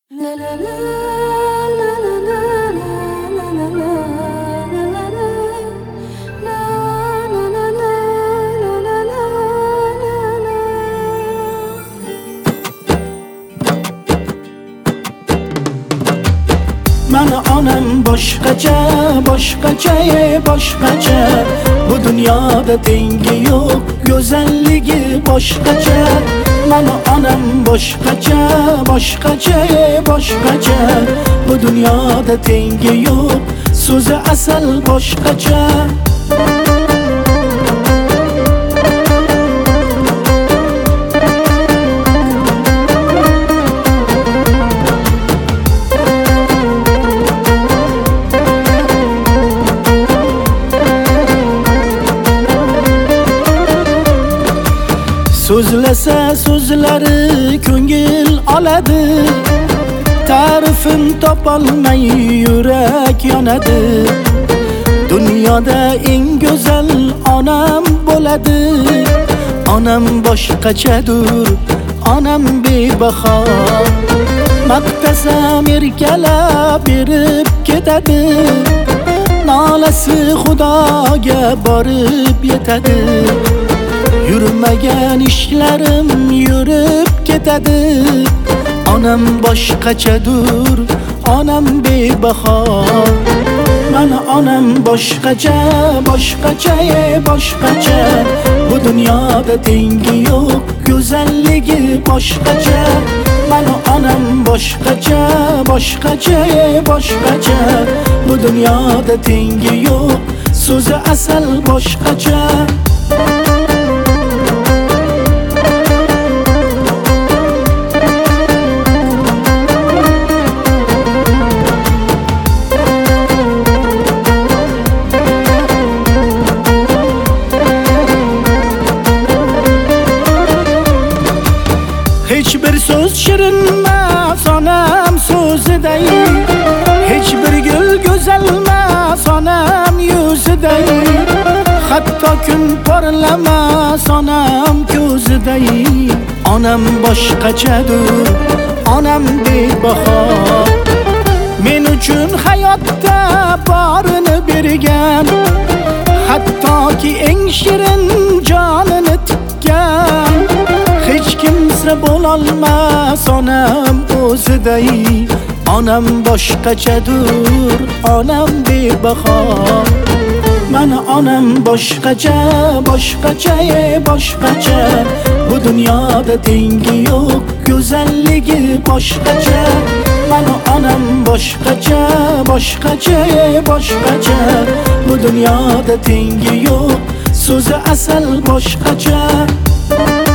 Mani onam boshqacha, boshqacha. Bu dunyoda tengi yo'q, go'zalligi boshqacha. Mani onam boshqacha, boshqacha. Bu dunyoda tengi yo'q, so'zi asal boshqacha. So'zlasa so'zlari ko'ngil oladi, ta'rifim topolmay yurak yonadi. Dunyoda eng go'zal onam bo'ladi. Onam boshqachadir, onam bebaho. Maqtasam erkalab berib ketadi, nolasi Xudoga borib yetadi. Yurmagan ishlarim yurib ketadi. Onam boshqachadir, onam bebaho. Mani onam boshqacha, boshqacha. Bu dunyoda tengi yo'q, go'zalligi boshqacha. Mani onam boshqacha, boshqacha. Bu dunyoda tengi yo'q, so'zi asal boshqacha. Hech bir so'z shirinmas onam so'ziday, hech bir gul go'zalmas onam yuziday, hatto kun porlamas onam ko'ziday. Onam boshqachadir, onam bebaho. Men uchun hayotda borini bergan, hattoki eng shirin jonini tikkan. Hech kimsa bo'lolmas onam o'ziday. Onam boshqachadir, onam bebaho. Mani onam boshqacha, boshqacha. Bu dunyoda tengi yo'q, go'zalligi boshqacha. Mani onam boshqacha, boshqacha. Bu dunyoda tengi yo'q, so'zi asal boshqacha.